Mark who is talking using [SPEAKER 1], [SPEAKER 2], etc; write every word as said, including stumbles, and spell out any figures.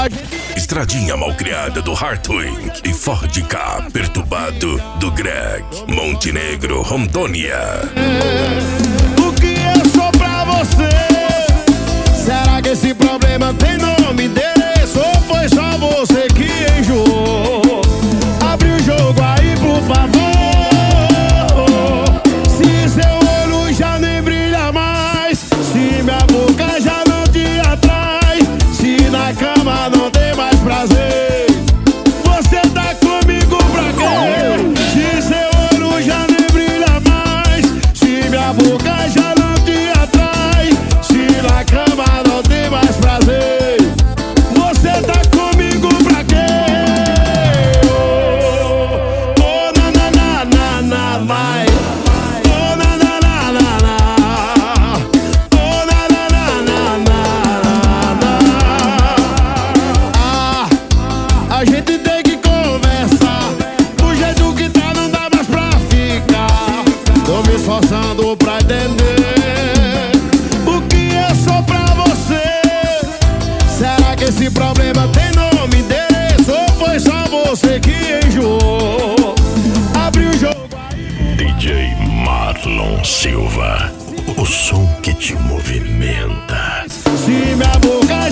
[SPEAKER 1] Estradinha malcriada do Hartwig e Ford K perturbado do Greg. Montenegro, Rondônia.
[SPEAKER 2] O que eu sou pra você? Será que esse problema tem nome, endereço? Ou foi só você que enjoou? Abre o jogo aí, por favor. Se seu olho já nem brilha mais, se minha boca já não te atrai, se na cama não tem mais prazer, você tá comigo pra quê? Se seu olho já nem brilha mais, se minha boca já não te atrai, se na cama não tem mais prazer, você tá comigo pra quê? Oh, oh, na na na na na, vai. Oh, na na na na na. Oh, na na na na na na. Ah, a gente tem que conversar. Do jeito que tá não dá mais pra ficar. Tô me esforçando pra entender o que eu sou pra você. Será que esse problema tem nome, endereço? Ou foi só você que enjoou? Abre o jogo aí.
[SPEAKER 1] D J Marlon Silva, o som que te movimenta.
[SPEAKER 2] Se minha boca